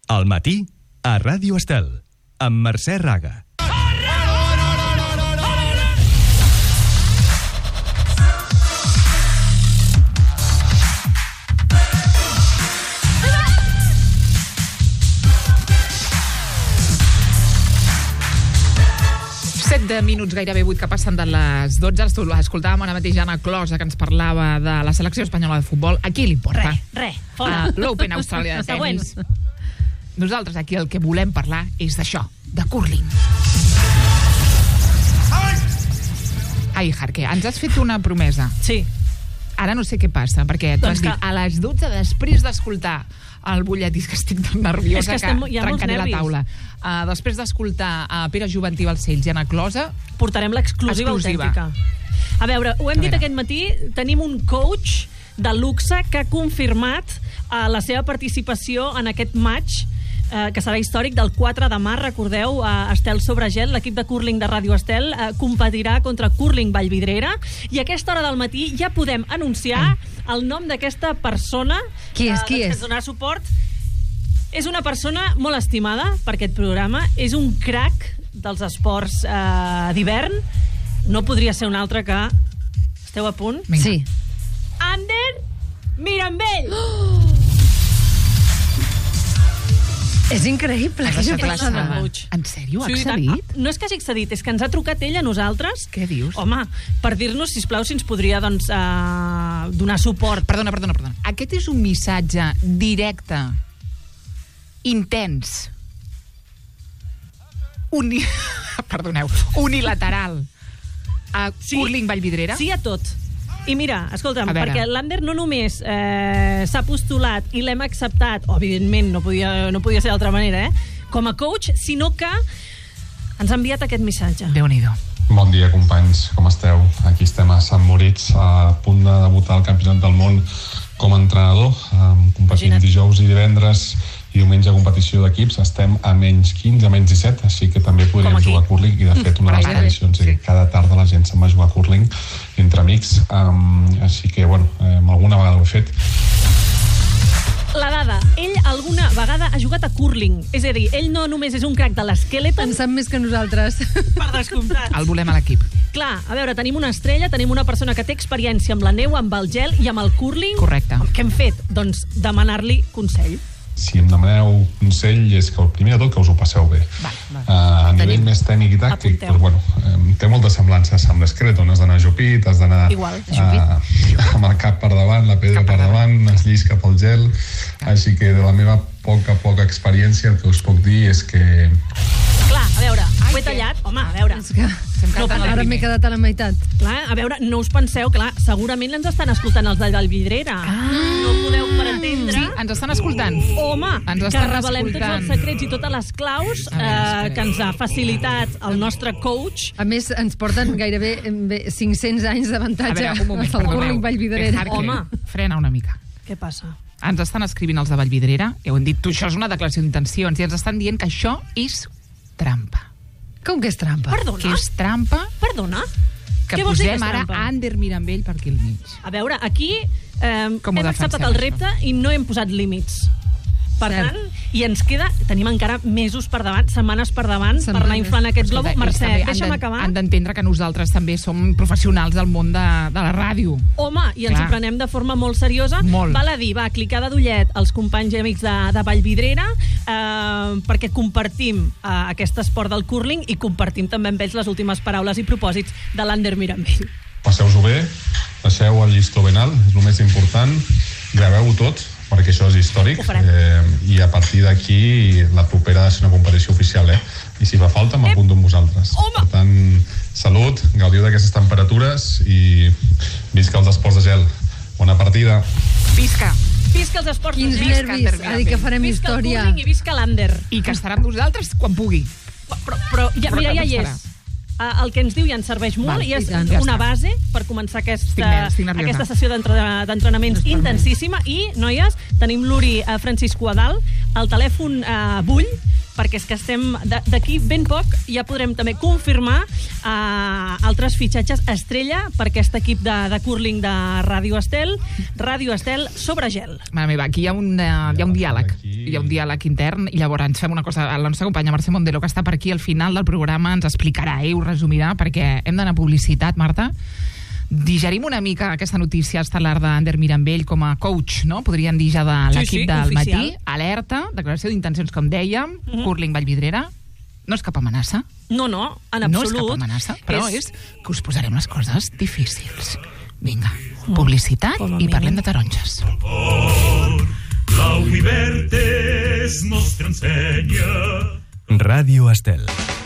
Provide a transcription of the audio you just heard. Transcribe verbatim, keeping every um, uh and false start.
Al matí, a Ràdio Estel, amb Mercè Raga. set minuts, gairebé vuit, que passen de les dotze. Escoltàvem ara mateix Anna Closa, que ens parlava de la selecció espanyola de futbol. A qui li importa? Res, res, fora. Uh, L'Open Austràlia de tenis. Nosaltres aquí el que volem parlar és d'això, de curling. Ai, Jarque, ens has fet una promesa. Sí. Ara no sé què passa, perquè tu Doncs has dit que- a les dotze, després d'escoltar el butlletí, és que estic tan nerviosa És que que, estem- hi ha molts trencaré la nervis. taula. Uh, després d'escoltar a Pere Juventí Balcells i Anna Closa, Portarem l'exclusiva Exclusiva. autèntica. A veure, ho hem A dit veure. aquest matí, tenim un coach de luxe que ha confirmat uh, la seva participació en aquest match eh, que serà històric del quatre de març. Recordeu, uh, Estel sobre gel, l'equip de curling de Ràdio Estel uh, competirà contra Curling Vallvidrera, i a aquesta hora del matí ja podem anunciar el nom d'aquesta persona. Qui és, uh, qui doncs, és? que ens donarà suport. És una persona molt estimada per aquest programa, és un crac dels esports eh, d'hivern. No podria ser un altre que... Esteu a punt? Vinga. Sí. Ander Mirambell! És increïble. Has Quina deixat la passada. sala. coach. En sèrio? Ha Sí, accedit? ah, no és que hagi accedit, és que ens ha trucat ell a nosaltres. Què dius? Home, per dir-nos, sisplau, si ens podria doncs, eh, donar suport. Perdona, perdona, perdona. Aquest és un missatge directe, intens, uni... perdoneu, unilateral a Sí. Curling Vallvidrera? Sí a tot. I mira, escolta'm, A veure. perquè l'Ander no només eh, s'ha postulat i l'hem acceptat, o evidentment no podia, no podia ser d'altra manera, eh, com a coach, sinó que ens ha enviat aquest missatge. Déu-n'hi-do. Bon dia, companys, com esteu? Aquí estem a Sant Moritz, a punt de debutar al Campionat del Món com a entrenador, um, competint Imagina't. dijous i divendres i diumenge competició d'equips. Estem a menys quinze, a menys disset, així que també Com podríem aquí. jugar a curling, i de fet una de les Gairebé, tradicions és sí. que cada tarda la gent se'n va a jugar a curling entre amics, um, així que, bueno, eh, alguna vegada ho he fet. La dada, ell alguna vegada ha jugat a curling, és a dir, ell no només és un crac de l'esqueleton, En sap més que nosaltres. per descomptat. El volem a l'equip. Clar, a veure, tenim una estrella, tenim una persona que té experiència amb la neu, amb el gel i amb el curling. Correcte. Què hem fet? Doncs demanar-li consell. Si em demaneu consell, és que el primer de tot que us ho passeu bé. Va, va. Uh, a nivell més tècnic i tàctic, Apunteu. doncs, bueno, eh, té moltes semblances amb l'esqueleton. Has d'anar ajupit, has d'anar Igual, uh, amb el cap per davant, la pedra Cap per per davant, es llis cap al gel. Així que de la meva poca, poca experiència, el que us puc dir és que Clar, a veure, Ai, ho he què? tallat. Home, a veure, És que Sempre No, tant el ara m'he primer. quedat a la meitat. clar, a veure, no us penseu, clar, segurament ens estan escoltant els de Vallvidrera. Ah. No podeu pretendre... Sí, ens estan escoltant. Home, Ens que estan revelem tots escoltant. els secrets i totes les claus A veure, eh, espera. que ens ha facilitat el nostre coach. A més, ens porten gairebé eh, bé, cinc-cents anys A d'avantatge veure, un moment, al perdoneu. curling Vallvidrera. Jarque, Home. frena una mica. Què passa? Ens estan escrivint els de Vallvidrera, i ho hem dit, tu, això és una declaració d'intencions, i ens estan dient que això és trampa. Com que és trampa? Perdona? Que és trampa, Perdona? que Què vols dir que posem és ara trampa? Ander Mirambell per aquí al mig. A veure, aquí eh, Com ho hem defensem, acceptat el això? repte i no hem posat límits. Per Cert. tant, i ens queda, tenim encara mesos per davant, setmanes per davant, per anar Setmanes. inflant aquest globo. Escolta, ells Mercè, també han deixa'm d'en- acabar. Han d'entendre que nosaltres també som professionals del món de, de la ràdio. Home, i ens Clar. ho prenem de forma molt seriosa. Molt. Val a dir, va, clicada d'ullet als companys i amics de, de Vallvidrera, eh, perquè compartim eh, aquest esport del curling i compartim també amb ells les últimes paraules i propòsits de l'Ander Mirambell. passeu-ho bé, deixeu el llistó ben alt, és el més important, graveu-ho tot, perquè això és històric, Ho farem. eh, i a partir d'aquí la propera ha de ser una competició oficial, eh? I si fa falta m'apunto amb vosaltres. Home! Per tant, salut, gaudiu d'aquestes temperatures i visca els esports de gel. Bona partida. Visca! Visca els esports Quins de gel, nervis. Ha dit que farem visca el història. curling i visca l'Ander. I que estarà amb nosaltres quan pugui. Però, però ja, Però mira, ja també hi estarà. és. Uh, el que ens diu ja ens serveix molt Val, i és i tant, ja una està. base per començar aquesta, Estic ner- estic nerviosa. aquesta sessió d'entre- d'entrenaments intensíssima. I, noies, tenim l'Uri uh, Francisco a dalt, el telèfon uh, bull, perquè és que estem d'aquí ben poc ja podrem també confirmar uh, altres fitxatges estrella per aquest equip de, de curling de Ràdio Estel, Ràdio Estel sobre gel. Mare meva, aquí hi ha un, uh, hi ha un diàleg, hi ha un diàleg intern, i llavors ens fem una cosa, la nostra companya Mercè Mondelo, que està per aquí al final del programa, ens explicarà, eh, ho resumirà, perquè hem d'anar a publicitat, Marta. Digerim una mica aquesta notícia estel·lar d'Ander Mirambell com a coach, no? Podríem dir ja de l'equip sí, sí, del oficial. matí. Alerta, declaració d'intencions, com dèiem, uh-huh. curling Vallvidrera. No és cap amenaça. No, no, en No absolut. és cap amenaça, però és... és que us posarem les coses difícils. Vinga, Mm. publicitat Com a i mínim. parlem de taronges. La Univertes nos enseña. Radio Estel.